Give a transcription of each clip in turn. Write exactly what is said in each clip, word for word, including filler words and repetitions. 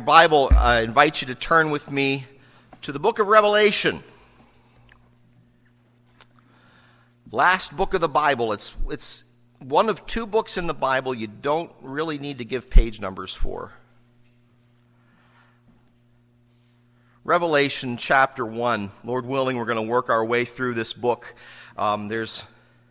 Bible, I invite you to turn with me to the book of Revelation. Last book of the Bible. It's it's one of two books in the Bible you don't really need to give page numbers for. Revelation chapter one. Lord willing, we're going to work our way through this book. Um, there's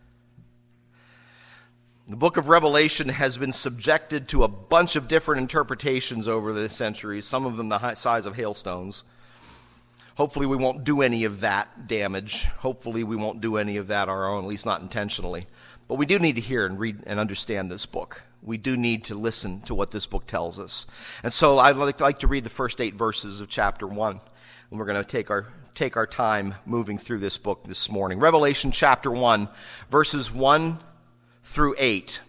The book of Revelation has been subjected to a bunch of different interpretations over the centuries, some of them the size of hailstones. Hopefully we won't do any of that damage. Hopefully we won't do any of that our own, at least not intentionally. But we do need to hear and read and understand this book. We do need to listen to what this book tells us. And so I'd like to read the first eight verses of chapter one. And we're going to take our take our time moving through this book this morning. Revelation chapter one, verses one through eight.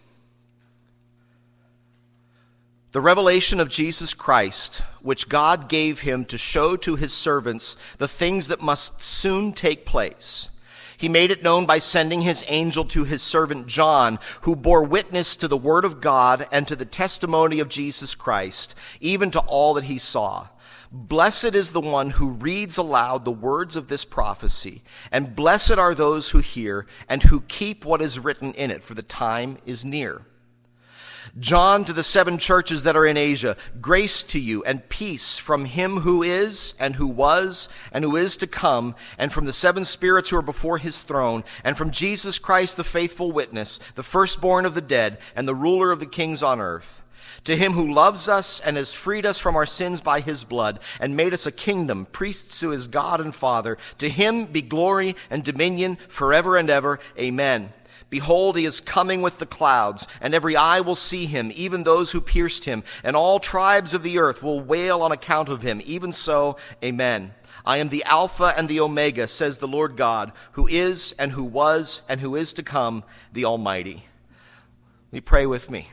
The revelation of Jesus Christ, which God gave him to show to his servants the things that must soon take place. He made it known by sending his angel to his servant John, who bore witness to the word of God and to the testimony of Jesus Christ, even to all that he saw. Blessed is the one who reads aloud the words of this prophecy, and blessed are those who hear and who keep what is written in it, for the time is near. John, to the seven churches that are in Asia, grace to you and peace from him who is and who was and who is to come, and from the seven spirits who are before his throne, and from Jesus Christ, the faithful witness, the firstborn of the dead, and the ruler of the kings on earth. To him who loves us and has freed us from our sins by his blood and made us a kingdom, priests to his God and Father, to him be glory and dominion forever and ever. Amen. Behold, he is coming with the clouds, and every eye will see him, even those who pierced him, and all tribes of the earth will wail on account of him. Even so, amen. I am the Alpha and the Omega, says the Lord God, who is and who was and who is to come, the Almighty. Will you pray with me?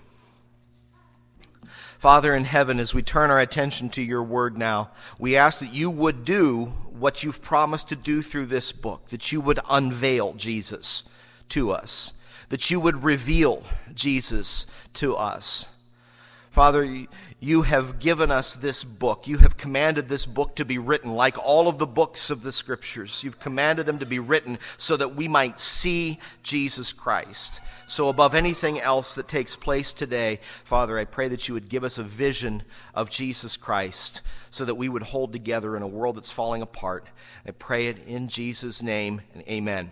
Father in heaven, as we turn our attention to your word now, we ask that you would do what you've promised to do through this book, that you would unveil Jesus to us, that you would reveal Jesus to us. Father, you have given us this book. You have commanded this book to be written like all of the books of the scriptures. You've commanded them to be written so that we might see Jesus Christ. So above anything else that takes place today, Father, I pray that you would give us a vision of Jesus Christ so that we would hold together in a world that's falling apart. I pray it in Jesus' name, and amen.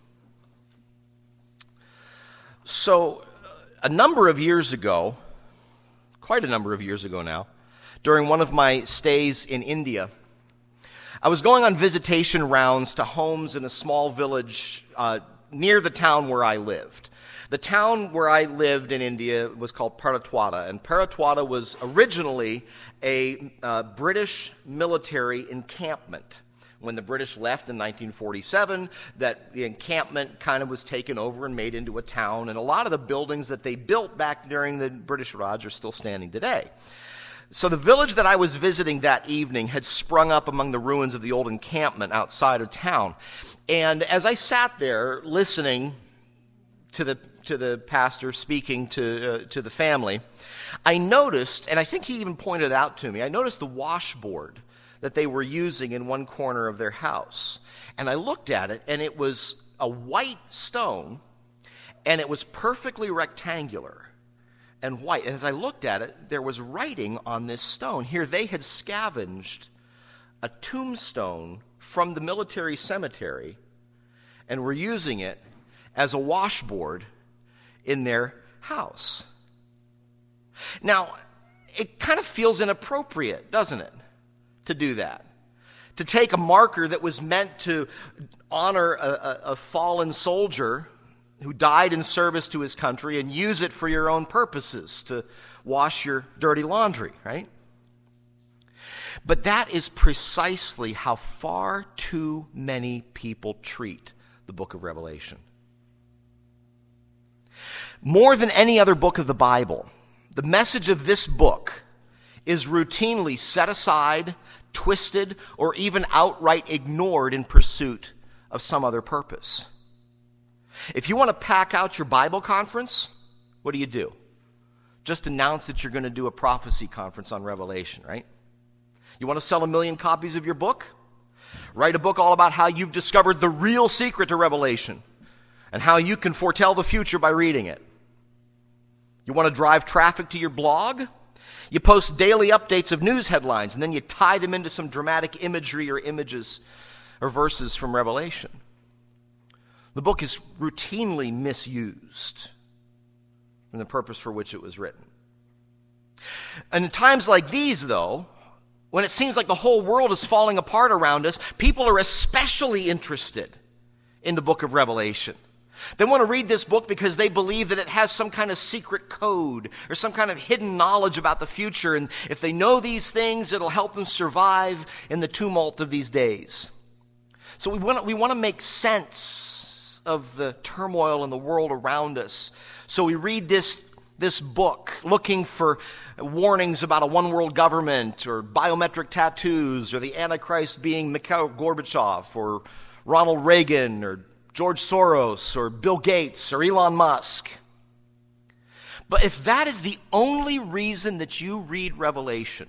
So a number of years ago, quite a number of years ago now, during one of my stays in India, I was going on visitation rounds to homes in a small village uh, near the town where I lived. The town where I lived in India was called Paratwada, and Paratwada was originally a uh, British military encampment. When the British left in nineteen forty-seven, that the encampment kind of was taken over and made into a town, and a lot of the buildings that they built back during the British Raj are still standing today. So the village that I was visiting that evening had sprung up among the ruins of the old encampment outside of town. And as I sat there listening to the to the pastor speaking to uh, to the family, I noticed, and I think he even pointed it out to me, I noticed the washboard that they were using in one corner of their house. And I looked at it, and it was a white stone, and it was perfectly rectangular and white. And as I looked at it, there was writing on this stone. Here they had scavenged a tombstone from the military cemetery and were using it as a washboard in their house. Now, it kind of feels inappropriate, doesn't it? To do that. To take a marker that was meant to honor a, a, a fallen soldier who died in service to his country and use it for your own purposes, to wash your dirty laundry, right? But that is precisely how far too many people treat the book of Revelation. More than any other book of the Bible, the message of this book is routinely set aside, twisted, or even outright ignored in pursuit of some other purpose. If you want to pack out your Bible conference, what do you do? Just announce that you're going to do a prophecy conference on Revelation, right? You want to sell a million copies of your book? Write a book all about how you've discovered the real secret to Revelation and how you can foretell the future by reading it. You want to drive traffic to your blog? You post daily updates of news headlines and then you tie them into some dramatic imagery or images or verses from Revelation. The book is routinely misused from the purpose for which it was written. And in times like these, though, when it seems like the whole world is falling apart around us, people are especially interested in the book of Revelation. They want to read this book because they believe that it has some kind of secret code or some kind of hidden knowledge about the future. And if they know these things, it'll help them survive in the tumult of these days. So we want to, we want to make sense of the turmoil in the world around us. So we read this this book looking for warnings about a one-world government or biometric tattoos or the Antichrist being Mikhail Gorbachev or Ronald Reagan or George Soros or Bill Gates or Elon Musk. But if that is the only reason that you read Revelation,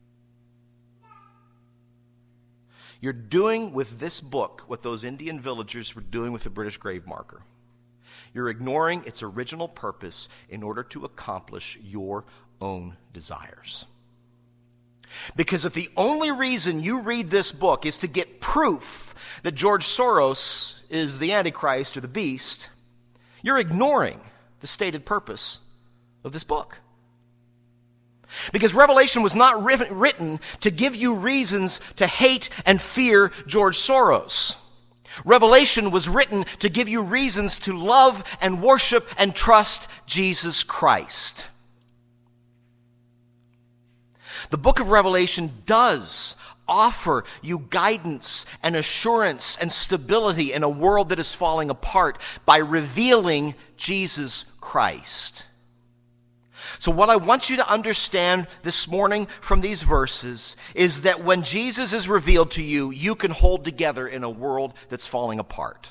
you're doing with this book what those Indian villagers were doing with the British grave marker. You're ignoring its original purpose in order to accomplish your own desires. Because if the only reason you read this book is to get proof that George Soros is the Antichrist or the beast, you're ignoring the stated purpose of this book. Because Revelation was not written to give you reasons to hate and fear George Soros. Revelation was written to give you reasons to love and worship and trust Jesus Christ. The book of Revelation does offer you guidance and assurance and stability in a world that is falling apart by revealing Jesus Christ. So what I want you to understand this morning from these verses is that when Jesus is revealed to you, you can hold together in a world that's falling apart.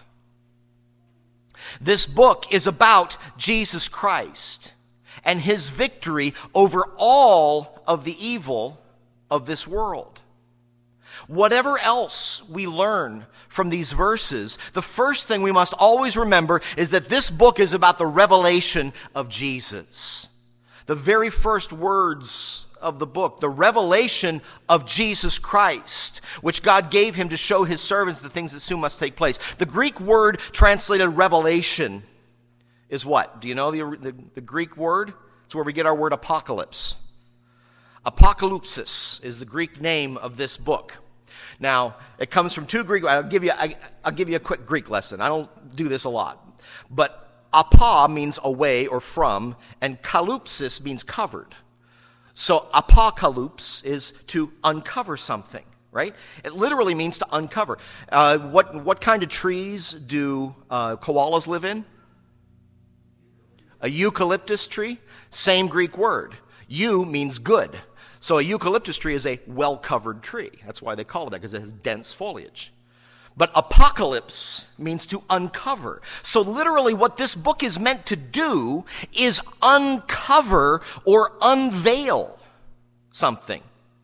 This book is about Jesus Christ and his victory over all of the evil of this world. Whatever else we learn from these verses, the first thing we must always remember is that this book is about the revelation of Jesus. The very first words of the book, the revelation of Jesus Christ, which God gave him to show his servants the things that soon must take place. The Greek word translated revelation is what? Do you know the, the, the Greek word? It's where we get our word apocalypse. Apocalypsis is the Greek name of this book. Now, it comes from two Greek, I'll give you, I, I'll give you a quick Greek lesson. I don't do this a lot. But apa means away or from, and kalypsis means covered. So apocalypse is to uncover something, right? It literally means to uncover. Uh, what what kind of trees do uh, koalas live in? A eucalyptus tree? Same Greek word. Eu means good. So a eucalyptus tree is a well-covered tree. That's why they call it that, because it has dense foliage. But apocalypse means to uncover. So literally what this book is meant to do is uncover or unveil something.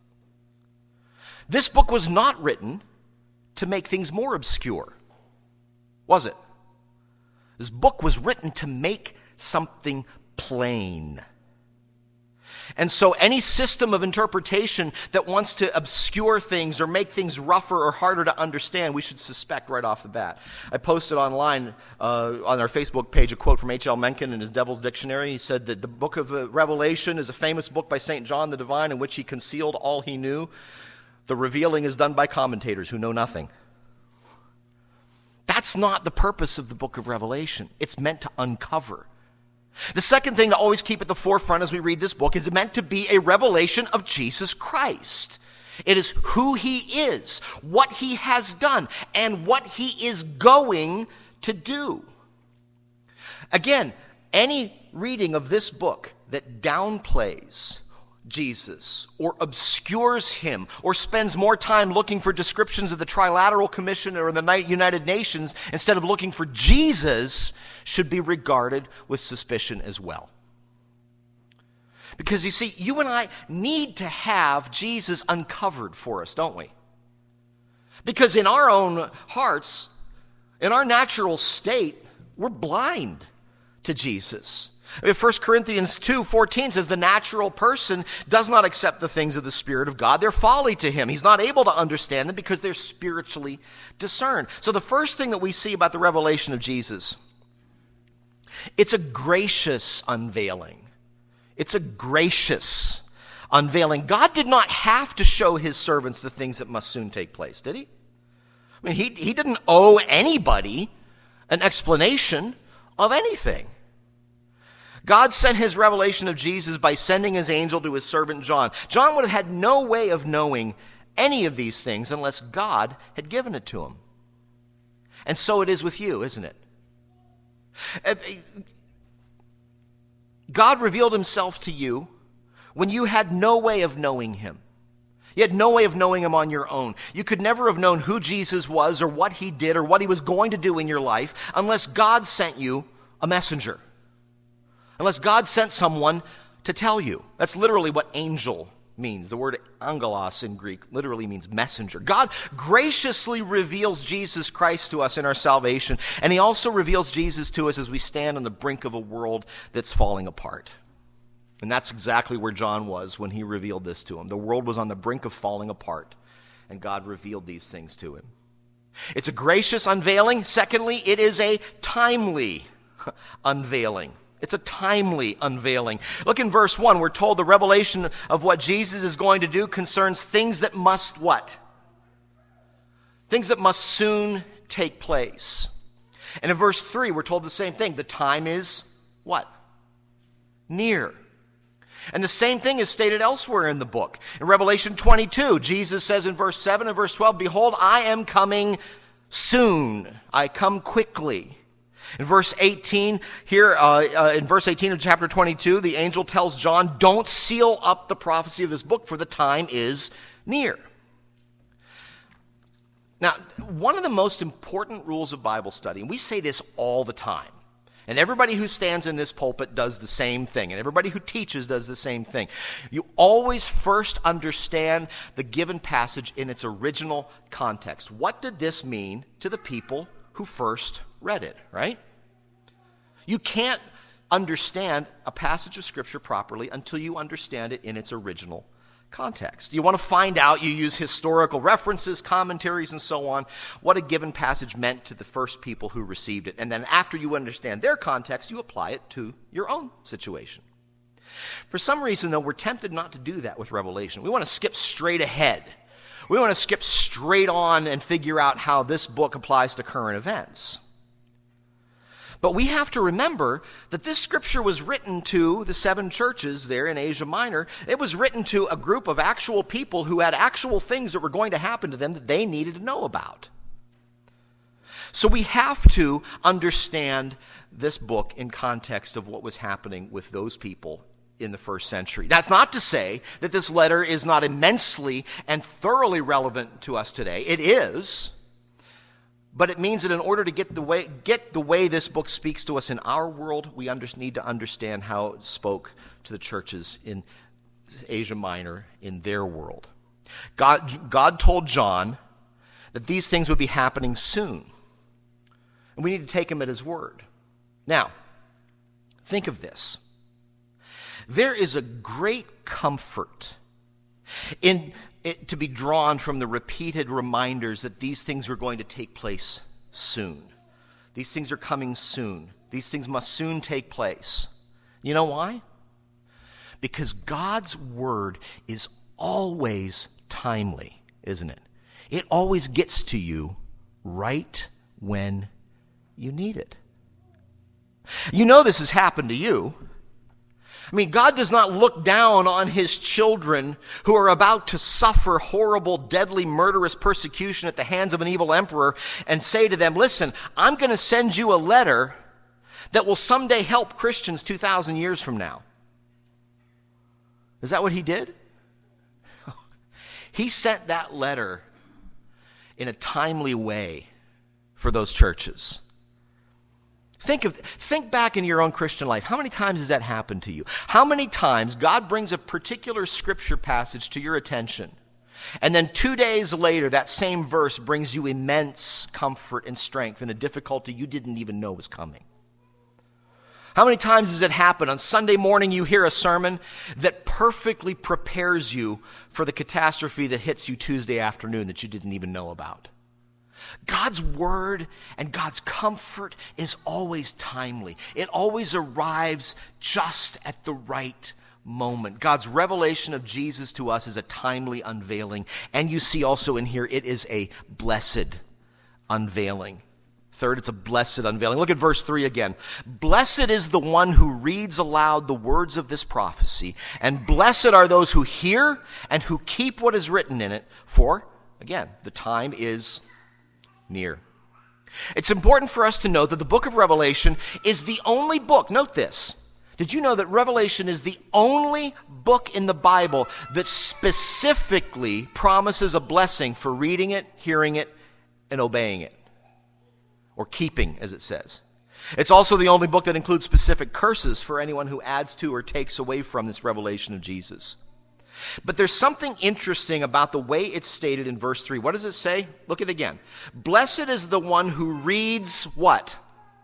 This book was not written to make things more obscure, was it? This book was written to make something plain. And so any system of interpretation that wants to obscure things or make things rougher or harder to understand, we should suspect right off the bat. I posted online uh, on our Facebook page a quote from H L Mencken in his Devil's Dictionary. He said that the book of uh, Revelation is a famous book by Saint John the Divine in which he concealed all he knew. The revealing is done by commentators who know nothing. That's not the purpose of the book of Revelation. It's meant to uncover. The second thing to always keep at the forefront as we read this book is it meant to be a revelation of Jesus Christ. It is who he is, what he has done, and what he is going to do. Again, any reading of this book that downplays Jesus or obscures him or spends more time looking for descriptions of the Trilateral Commission or the United Nations instead of looking for Jesus should be regarded with suspicion as well. Because you see, you and I need to have Jesus uncovered for us, don't we? Because in our own hearts, in our natural state, we're blind to Jesus. I mean, First Corinthians two fourteen says the natural person does not accept the things of the Spirit of God. They're folly to him. He's not able to understand them because they're spiritually discerned. So the first thing that we see about the revelation of Jesus, it's a gracious unveiling. It's a gracious unveiling. God did not have to show his servants the things that must soon take place, did he? I mean, he, he didn't owe anybody an explanation of anything. God sent his revelation of Jesus by sending his angel to his servant John. John would have had no way of knowing any of these things unless God had given it to him. And so it is with you, isn't it? God revealed himself to you when you had no way of knowing him. You had no way of knowing him on your own. You could never have known who Jesus was or what he did or what he was going to do in your life unless God sent you a messenger. Unless God sent someone to tell you. That's literally what angel means. The word angelos in Greek literally means messenger. God graciously reveals Jesus Christ to us in our salvation, and he also reveals Jesus to us as we stand on the brink of a world that's falling apart. And that's exactly where John was when he revealed this to him. The world was on the brink of falling apart, and God revealed these things to him. It's a gracious unveiling. Secondly, it is a timely unveiling. It's a timely unveiling. Look in verse one. We're told the revelation of what Jesus is going to do concerns things that must what? Things that must soon take place. And in verse three, we're told the same thing. The time is what? Near. And the same thing is stated elsewhere in the book. In Revelation twenty-two, Jesus says in verse seven and verse twelve, "Behold, I am coming soon. I come quickly." In verse eighteen, here, uh, uh, in verse eighteen of chapter twenty-two, the angel tells John, "Don't seal up the prophecy of this book, for the time is near." Now, one of the most important rules of Bible study, and we say this all the time, and everybody who stands in this pulpit does the same thing, and everybody who teaches does the same thing. You always first understand the given passage in its original context. What did this mean to the people who first read it, right? You can't understand a passage of Scripture properly until you understand it in its original context. You want to find out, you use historical references, commentaries, and so on, what a given passage meant to the first people who received it. And then after you understand their context, you apply it to your own situation. For some reason, though, we're tempted not to do that with Revelation. We want to skip straight ahead. We want to skip straight on and figure out how this book applies to current events. But we have to remember that this scripture was written to the seven churches there in Asia Minor. It was written to a group of actual people who had actual things that were going to happen to them that they needed to know about. So we have to understand this book in context of what was happening with those people in the first century. That's not to say that this letter is not immensely and thoroughly relevant to us today. It is. But it means that in order to get the way get the way this book speaks to us in our world, we under, need to understand how it spoke to the churches in Asia Minor in their world. God, God told John that these things would be happening soon. And we need to take him at his word. Now, think of this. There is a great comfort in it to be drawn from the repeated reminders that these things are going to take place soon. These things are coming soon. These things must soon take place. You know why? Because God's word is always timely, isn't it? It always gets to you right when you need it. You know this has happened to you. I mean, God does not look down on his children who are about to suffer horrible, deadly, murderous persecution at the hands of an evil emperor and say to them, "Listen, I'm going to send you a letter that will someday help Christians two thousand years from now." Is that what he did? He sent that letter in a timely way for those churches. Think of, think back in your own Christian life. How many times has that happened to you? How many times God brings a particular scripture passage to your attention, and then two days later, that same verse brings you immense comfort and strength in a difficulty you didn't even know was coming? How many times does it happen on Sunday morning you hear a sermon that perfectly prepares you for the catastrophe that hits you Tuesday afternoon that you didn't even know about? God's word and God's comfort is always timely. It always arrives just at the right moment. God's revelation of Jesus to us is a timely unveiling. And you see also in here, it is a blessed unveiling. Third, it's a blessed unveiling. Look at verse three again. Blessed is the one who reads aloud the words of this prophecy, and blessed are those who hear and who keep what is written in it, for, again, the time is near. It's important for us to note that the book of Revelation is the only book, note this, did you know that Revelation is the only book in the Bible that specifically promises a blessing for reading it, hearing it, and obeying it? Or keeping, as it says. It's also the only book that includes specific curses for anyone who adds to or takes away from this revelation of Jesus. But there's something interesting about the way it's stated in verse three. What does it say? Look at it again. Blessed is the one who reads what?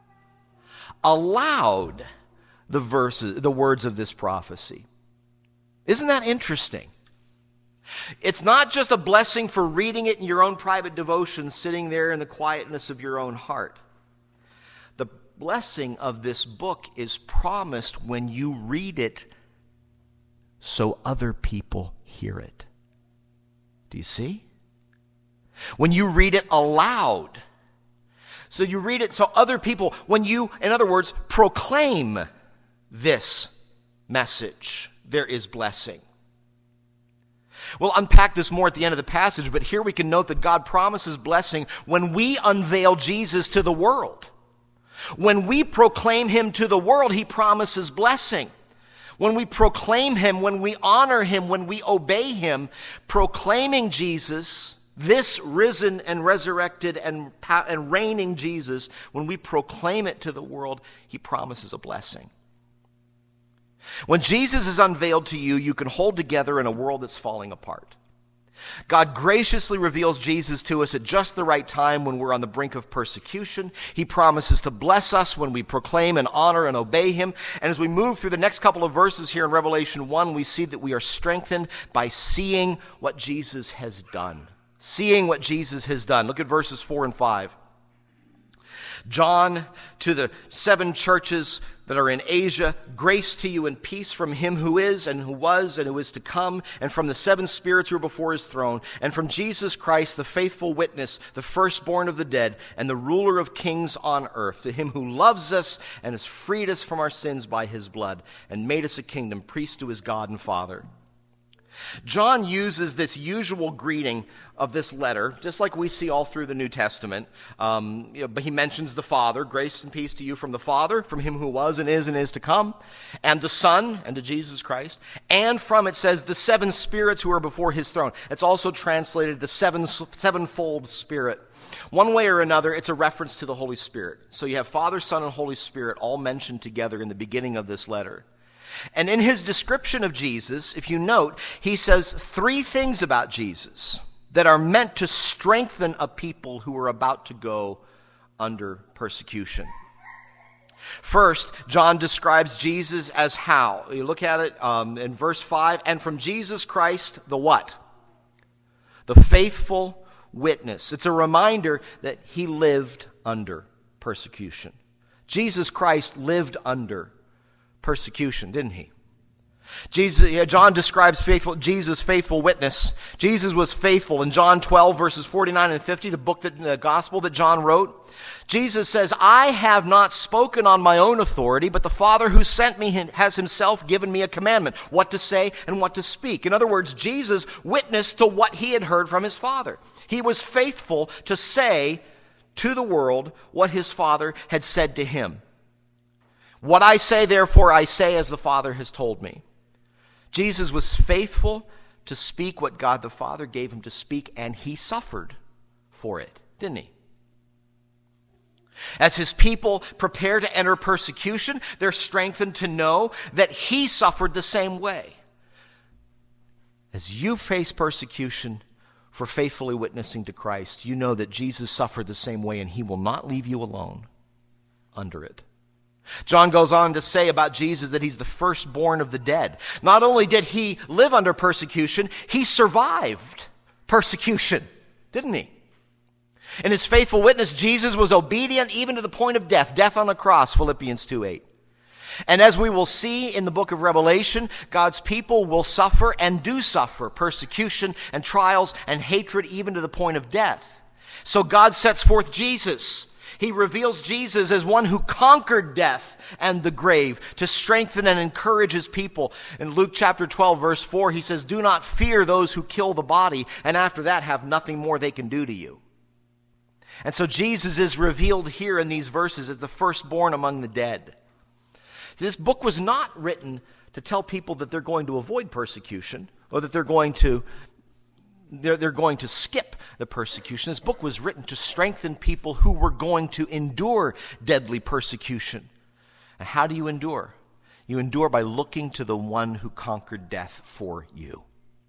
Aloud the verses, the words of this prophecy. Isn't that interesting? It's not just a blessing for reading it in your own private devotion, sitting there in the quietness of your own heart. The blessing of this book is promised when you read it so other people hear it. Do you see? When you read it aloud. So you read it so other people, when you, in other words, proclaim this message, there is blessing. We'll unpack this more at the end of the passage, but here we can note that God promises blessing when we unveil Jesus to the world. When we proclaim him to the world, he promises blessing. When we proclaim him, when we honor him, when we obey him, proclaiming Jesus, this risen and resurrected and, and reigning Jesus, when we proclaim it to the world, he promises a blessing. When Jesus is unveiled to you, you can hold together in a world that's falling apart. God graciously reveals Jesus to us at just the right time when we're on the brink of persecution. He promises to bless us when we proclaim and honor and obey him. And as we move through the next couple of verses here in Revelation one, we see that we are strengthened by seeing what Jesus has done. Seeing what Jesus has done. Look at verses four and five. John, to the seven churches that are in Asia, grace to you and peace from him who is and who was and who is to come, and from the seven spirits who are before his throne, and from Jesus Christ, the faithful witness, the firstborn of the dead, and the ruler of kings on earth, to him who loves us and has freed us from our sins by his blood, and made us a kingdom, priest to his God and Father. John uses this usual greeting of this letter, just like we see all through the New Testament. Um, you know, but he mentions the Father, grace and peace to you from the Father, from him who was and is and is to come, and the Son, and to Jesus Christ, and from, it says, the seven spirits who are before his throne. It's also translated the seven, sevenfold Spirit. One way or another, it's a reference to the Holy Spirit. So you have Father, Son, and Holy Spirit all mentioned together in the beginning of this letter. And in his description of Jesus, if you note, he says three things about Jesus that are meant to strengthen a people who are about to go under persecution. First, John describes Jesus as how? You look at it um, in verse five, and from Jesus Christ, the what? The faithful witness. It's a reminder that he lived under persecution. Jesus Christ lived under persecution, didn't he? Jesus, yeah, John describes faithful, Jesus' faithful witness. Jesus was faithful in John twelve, verses forty-nine and fifty, the book that, the gospel that John wrote. Jesus says, I have not spoken on my own authority, but the Father who sent me has himself given me a commandment, what to say and what to speak. In other words, Jesus witnessed to what he had heard from his Father. He was faithful to say to the world what his Father had said to him. What I say, therefore, I say as the Father has told me. Jesus was faithful to speak what God the Father gave him to speak, and he suffered for it, didn't he? As his people prepare to enter persecution, they're strengthened to know that he suffered the same way. As you face persecution for faithfully witnessing to Christ, you know that Jesus suffered the same way, and he will not leave you alone under it. John goes on to say about Jesus that he's the firstborn of the dead. Not only did he live under persecution, he survived persecution, didn't he? In his faithful witness, Jesus was obedient even to the point of death, death on the cross, Philippians two eight. And as we will see in the book of Revelation, God's people will suffer and do suffer persecution and trials and hatred even to the point of death. So God sets forth Jesus. He reveals Jesus as one who conquered death and the grave to strengthen and encourage his people. In Luke chapter twelve, verse four, he says, "Do not fear those who kill the body, and after that have nothing more they can do to you." And so Jesus is revealed here in these verses as the firstborn among the dead. This book was not written to tell people that they're going to avoid persecution or that they're going to they're, they're going to skip the persecution. This book was written to strengthen people who were going to endure deadly persecution. And how do you endure? You endure by looking to the one who conquered death for you.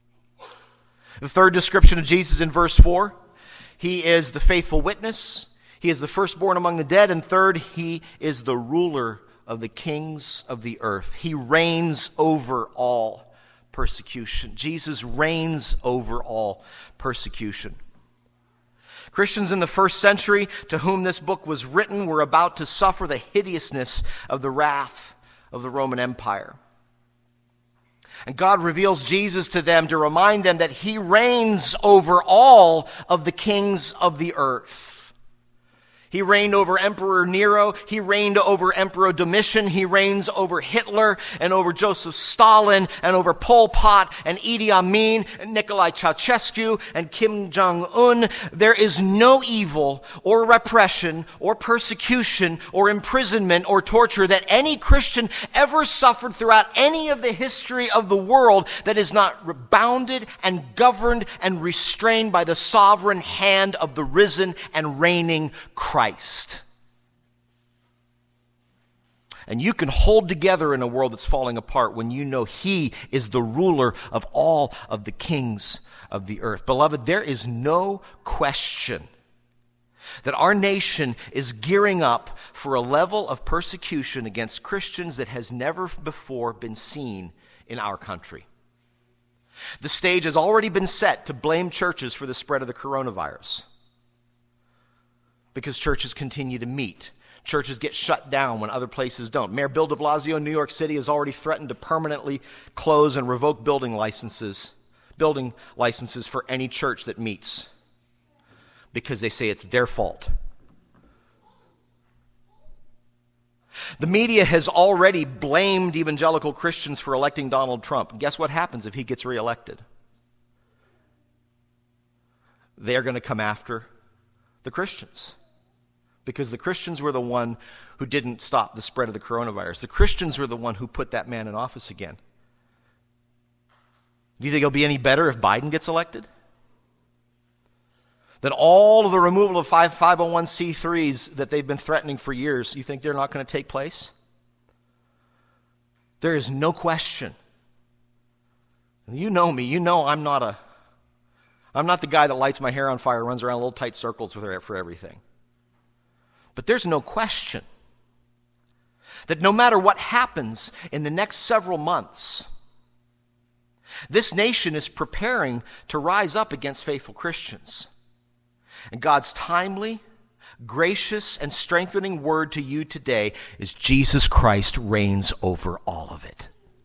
The third description of Jesus in verse four, he is the faithful witness, he is the firstborn among the dead, and third, he is the ruler of the kings of the earth. He reigns over all persecution. Jesus reigns over all persecution. Christians in the first century to whom this book was written were about to suffer the hideousness of the wrath of the Roman Empire. And God reveals Jesus to them to remind them that he reigns over all of the kings of the earth. He reigned over Emperor Nero. He reigned over Emperor Domitian. He reigns over Hitler and over Joseph Stalin and over Pol Pot and Idi Amin and Nicolae Ceausescu and Kim Jong-un. There is no evil or repression or persecution or imprisonment or torture that any Christian ever suffered throughout any of the history of the world that is not bounded and governed and restrained by the sovereign hand of the risen and reigning Christ. Christ. And you can hold together in a world that's falling apart when you know he is the ruler of all of the kings of the earth. Beloved, there is no question that our nation is gearing up for a level of persecution against Christians that has never before been seen in our country. The stage has already been set to blame churches for the spread of the coronavirus, because churches continue to meet. Churches get shut down when other places don't. Mayor Bill de Blasio in New York City has already threatened to permanently close and revoke building licenses, building licenses for any church that meets, because they say it's their fault. The media has already blamed evangelical Christians for electing Donald Trump. And guess what happens if he gets reelected? They're going to come after the Christians, because the Christians were the one who didn't stop the spread of the coronavirus. The Christians were the one who put that man in office again. Do you think it'll be any better if Biden gets elected? Then all of the removal of five oh one c threes that they've been threatening for years, you think they're not going to take place? There is no question. You know me. You know I'm not a I'm not the guy that lights my hair on fire, runs around little tight circles with her for everything. But there's no question that no matter what happens in the next several months, this nation is preparing to rise up against faithful Christians. And God's timely, gracious, and strengthening word to you today is Jesus Christ reigns over all of it.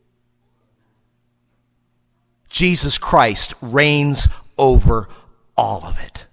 Jesus Christ reigns over all of it.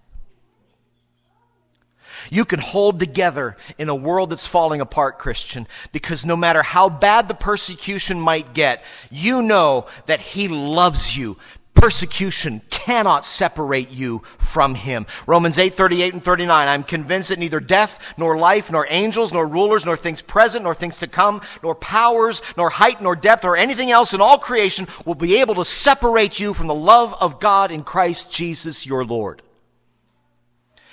You can hold together in a world that's falling apart, Christian, because no matter how bad the persecution might get, you know that he loves you. Persecution cannot separate you from him. Romans eight, thirty-eight and thirty-nine, I'm convinced that neither death, nor life, nor angels, nor rulers, nor things present, nor things to come, nor powers, nor height, nor depth, or anything else in all creation will be able to separate you from the love of God in Christ Jesus your Lord.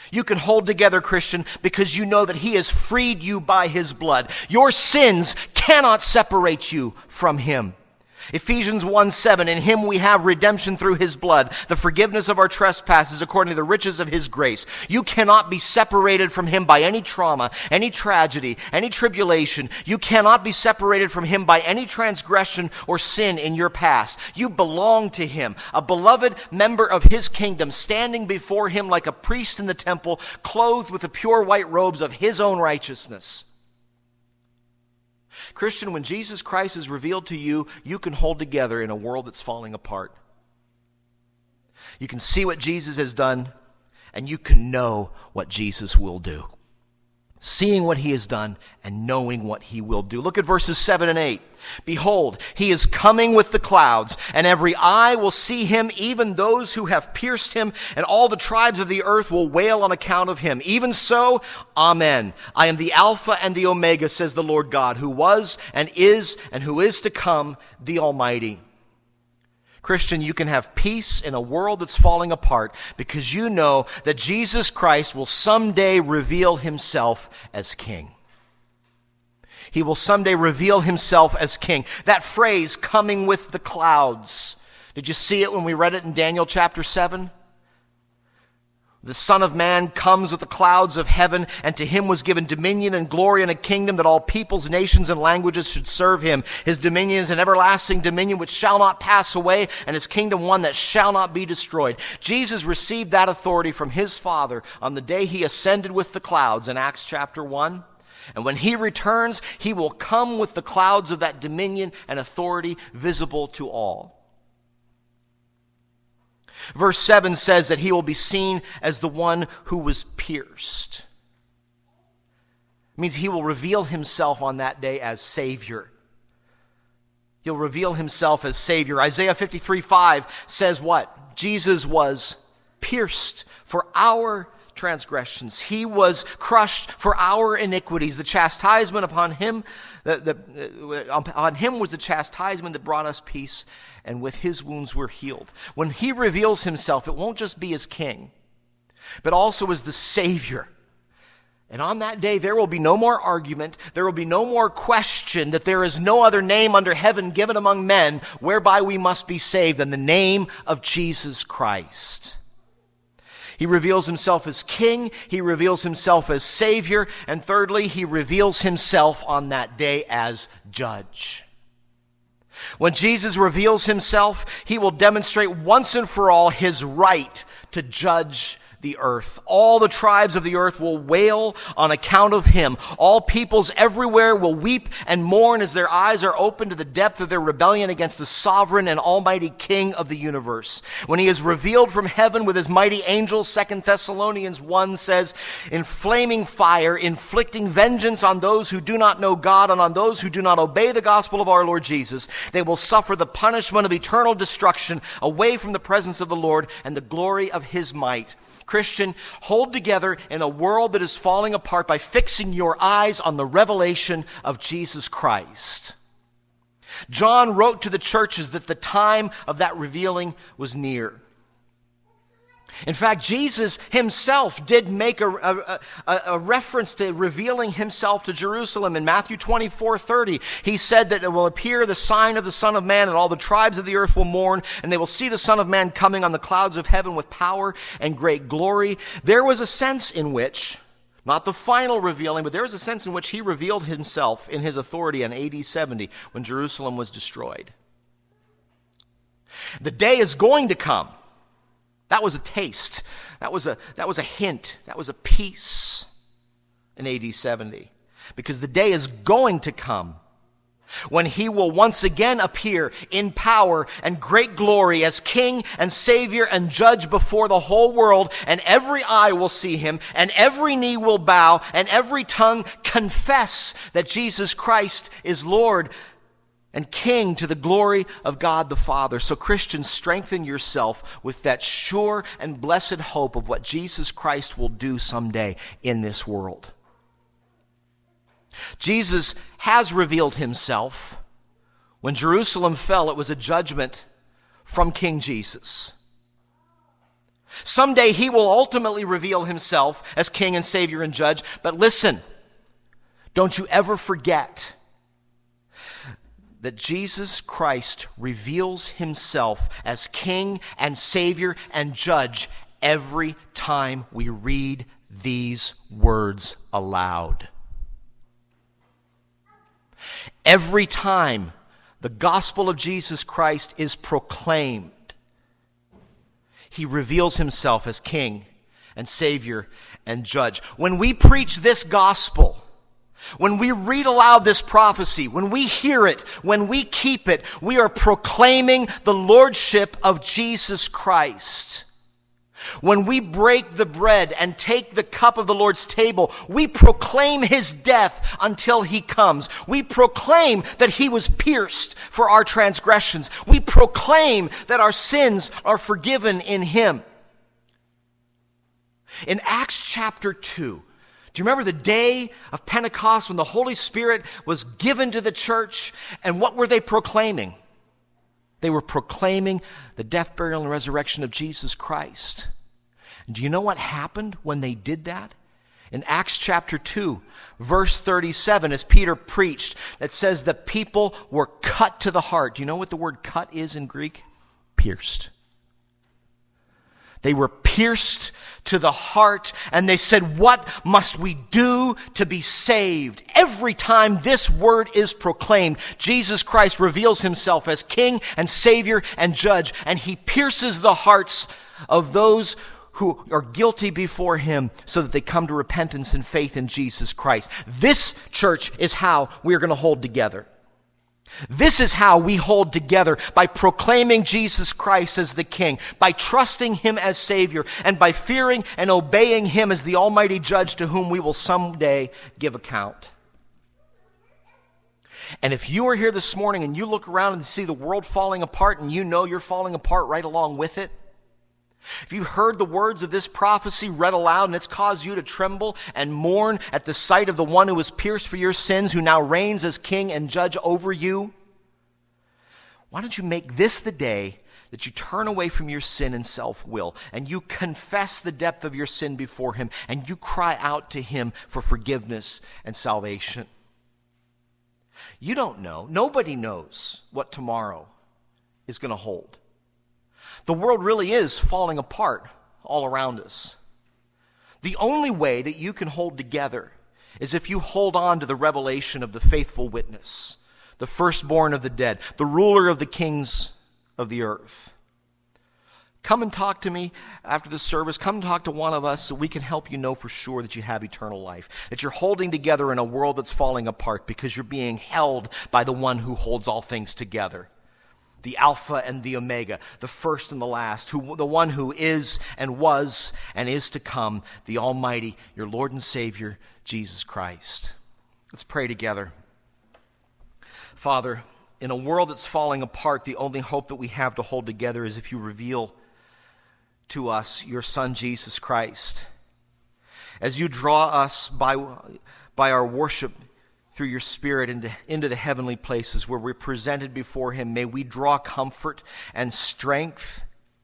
You can hold together, Christian, because you know that he has freed you by his blood. Your sins cannot separate you from him. Ephesians one seven, in him we have redemption through his blood, the forgiveness of our trespasses according to the riches of his grace. You cannot be separated from him by any trauma, any tragedy, any tribulation. You cannot be separated from him by any transgression or sin in your past. You belong to him, a beloved member of his kingdom, standing before him like a priest in the temple, clothed with the pure white robes of his own righteousness. Christian, when Jesus Christ is revealed to you, you can hold together in a world that's falling apart. You can see what Jesus has done, and you can know what Jesus will do. Seeing what he has done and knowing what he will do. Look at verses seven and eight. Behold, he is coming with the clouds, and every eye will see him, even those who have pierced him, and all the tribes of the earth will wail on account of him. Even so, amen. I am the Alpha and the Omega, says the Lord God, who was and is and who is to come, the Almighty. Christian, you can have peace in a world that's falling apart because you know that Jesus Christ will someday reveal himself as King. He will someday reveal himself as King. That phrase, coming with the clouds. Did you see it when we read it in Daniel chapter seven? The Son of Man comes with the clouds of heaven, and to him was given dominion and glory and a kingdom that all peoples, nations, and languages should serve him. His dominion is an everlasting dominion which shall not pass away, and his kingdom one that shall not be destroyed. Jesus received that authority from his Father on the day he ascended with the clouds in Acts chapter one. And when he returns, he will come with the clouds of that dominion and authority visible to all. Verse seven says that he will be seen as the one who was pierced. It means he will reveal himself on that day as Savior. He'll reveal himself as Savior. Isaiah fifty-three five says what? Jesus was pierced for our transgressions. He was crushed for our iniquities. The chastisement upon him, the, the, uh, on him was the chastisement that brought us peace, and with his wounds we're healed. When he reveals himself, it won't just be as King, but also as the Savior. And on that day, there will be no more argument. There will be no more question that there is no other name under heaven given among men whereby we must be saved than the name of Jesus Christ. He reveals himself as King. He reveals himself as Savior. And thirdly, he reveals himself on that day as Judge. When Jesus reveals himself, he will demonstrate once and for all his right to judge the earth. All the tribes of the earth will wail on account of him. All peoples everywhere will weep and mourn as their eyes are opened to the depth of their rebellion against the sovereign and almighty King of the universe. When he is revealed from heaven with his mighty angels, Second Thessalonians one says, in flaming fire, inflicting vengeance on those who do not know God and on those who do not obey the gospel of our Lord Jesus, they will suffer the punishment of eternal destruction away from the presence of the Lord and the glory of his might. Christian, hold together in a world that is falling apart by fixing your eyes on the revelation of Jesus Christ. John wrote to the churches that the time of that revealing was near. In fact, Jesus himself did make a, a, a, a reference to revealing himself to Jerusalem. In Matthew twenty-four thirty, he said that it will appear the sign of the Son of Man, and all the tribes of the earth will mourn, and they will see the Son of Man coming on the clouds of heaven with power and great glory. There was a sense in which, not the final revealing, but there was a sense in which he revealed himself in his authority in A D seventy when Jerusalem was destroyed. The day is going to come. That was a taste. That was a, that was a hint. That was a piece in A D seventy. Because the day is going to come when he will once again appear in power and great glory as King and Savior and Judge before the whole world, and every eye will see him, and every knee will bow, and every tongue confess that Jesus Christ is Lord and King to the glory of God the Father. So Christians, strengthen yourself with that sure and blessed hope of what Jesus Christ will do someday in this world. Jesus has revealed himself. When Jerusalem fell, it was a judgment from King Jesus. Some someday he will ultimately reveal himself as King and Savior and Judge. But listen, don't you ever forget that Jesus Christ reveals himself as King and Savior and Judge every time we read these words aloud. Every time the gospel of Jesus Christ is proclaimed, he reveals himself as King and Savior and Judge. When we preach this gospel, when we read aloud this prophecy, when we hear it, when we keep it, we are proclaiming the lordship of Jesus Christ. When we break the bread and take the cup of the Lord's table, we proclaim his death until he comes. We proclaim that he was pierced for our transgressions. We proclaim that our sins are forgiven in him. In Acts chapter two, do you remember the day of Pentecost when the Holy Spirit was given to the church? And what were they proclaiming? They were proclaiming the death, burial, and resurrection of Jesus Christ. And do you know what happened when they did that? In Acts chapter two, verse thirty-seven, as Peter preached, that says the people were cut to the heart. Do you know what the word cut is in Greek? Pierced. They were pierced to the heart, and they said, what must we do to be saved? Every time this word is proclaimed, Jesus Christ reveals himself as King and Savior and Judge, and he pierces the hearts of those who are guilty before him so that they come to repentance and faith in Jesus Christ. This, church, is how we are going to hold together. This is how we hold together, by proclaiming Jesus Christ as the King, by trusting him as Savior, and by fearing and obeying him as the Almighty Judge to whom we will someday give account. And if you are here this morning and you look around and see the world falling apart and you know you're falling apart right along with it, if you heard the words of this prophecy read aloud and it's caused you to tremble and mourn at the sight of the one who was pierced for your sins, who now reigns as King and Judge over you, why don't you make this the day that you turn away from your sin and self-will, and you confess the depth of your sin before him, and you cry out to him for forgiveness and salvation. You don't know. Nobody knows what tomorrow is going to hold. The world really is falling apart all around us. The only way that you can hold together is if you hold on to the revelation of the faithful witness, the firstborn of the dead, the ruler of the kings of the earth. Come and talk to me after the service. Come and talk to one of us so we can help you know for sure that you have eternal life, that you're holding together in a world that's falling apart because you're being held by the one who holds all things together. The Alpha and the Omega, the first and the last, who, the one who is and was and is to come, the Almighty, your Lord and Savior, Jesus Christ. Let's pray together. Father, in a world that's falling apart, the only hope that we have to hold together is if you reveal to us your Son, Jesus Christ. As you draw us by, by our worship through your Spirit into, into the heavenly places where we're presented before him, may we draw comfort and strength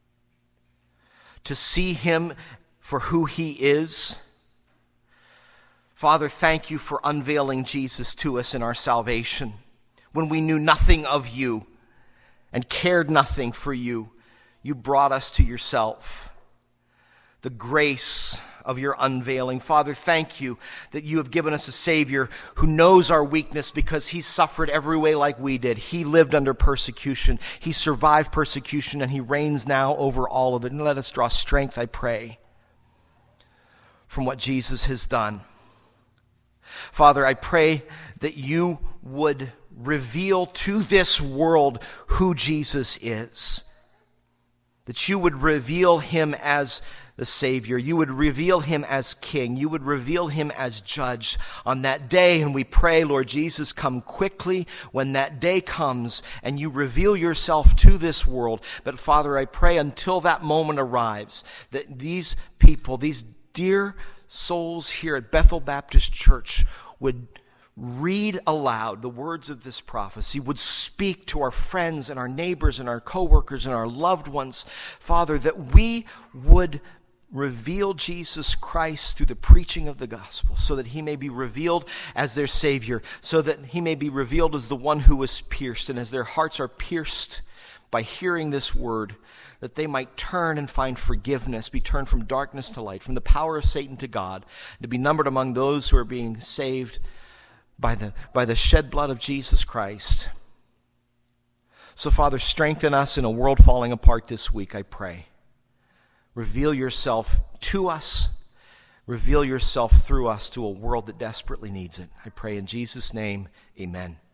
to see him for who he is. Father, thank you for unveiling Jesus to us in our salvation. When we knew nothing of you and cared nothing for you, you brought us to yourself. The grace of your unveiling. Father, thank you that you have given us a Savior who knows our weakness because he suffered every way like we did. He lived under persecution. He survived persecution, and he reigns now over all of it. And let us draw strength, I pray, from what Jesus has done. Father, I pray that you would reveal to this world who Jesus is. That you would reveal him as the Savior. You would reveal him as King. You would reveal him as Judge on that day. And we pray, Lord Jesus, come quickly when that day comes and you reveal yourself to this world. But Father, I pray until that moment arrives that these people, these dear souls here at Bethel Baptist Church would read aloud the words of this prophecy, would speak to our friends and our neighbors and our coworkers and our loved ones, Father, that we would reveal Jesus Christ through the preaching of the gospel, so that he may be revealed as their Savior, so that he may be revealed as the one who was pierced, and as their hearts are pierced by hearing this word, that they might turn and find forgiveness, be turned from darkness to light, from the power of Satan to God, to be numbered among those who are being saved by the, by the shed blood of Jesus Christ. So, Father, strengthen us in a world falling apart this week, I pray. Reveal yourself to us. Reveal yourself through us to a world that desperately needs it. I pray in Jesus' name, amen.